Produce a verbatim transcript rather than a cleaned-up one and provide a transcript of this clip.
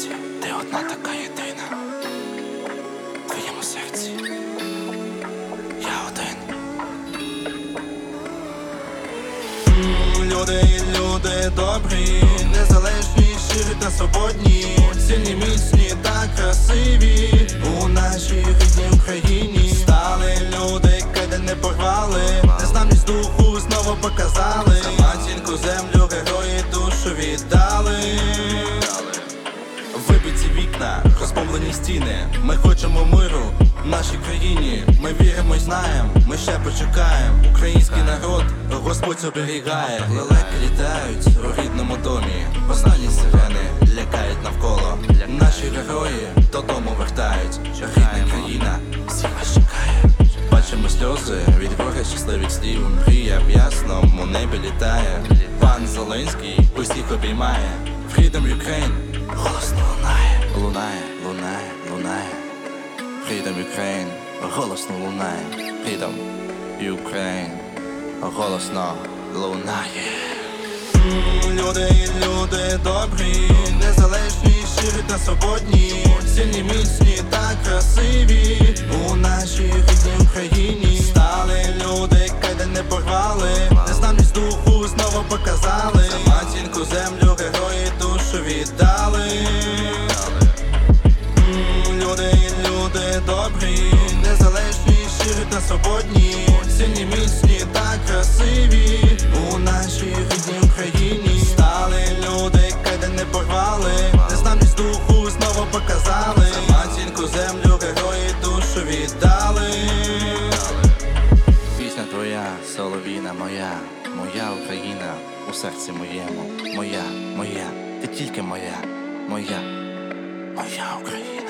світі ти одна така єдина. В твоєму серці я один. Люди і люди добрі, незалежні, щирі та свободні, сильні, міцні та красиві. У нашій рідній Україні стали люди, кайда не порвали, незламність духу знову показали. За матінку землю герої душу віддали. Вибиті вікна, розбомблені стіни. Ми хочемо миру в нашій країні. Ми віримо й знаємо, ми ще почекаємо. Український народ Господь оберігає. Лелеки літають у рідному домі. Останні сирени лякають навколо. Наші герої додому вертають. Рідна країна всіх вас чекає. Бачимо сльози від горя щасливих слів. Мрія в ясному небі літає. Пан Зеленський усіх обіймає. Freedom Ukraine голосно лунає. Лунає, лунає, лунає. Freedom Ukraine голосно лунає. Freedom Ukraine голосно лунає. Люди і люди добрі, незалежні, щирі та свободні, сильні, міцні та красиві. У нашій рідній Україні стали люди, кайда не порвали, незламність духу знову показали. За матінку землю герої душу віддали. Люди і люди добрі, незалежні, щирі та свободні, сильні, міцні та красиві. У нашій рідній Україні стали люди, кайда не порвали, незламність духу знову показали. За матінку землю герої душу віддали. Пісня твоя, солов'їна моя, моя Україна у серці моєму. Моя, моя, ти тільки моя, моя, моя Україна.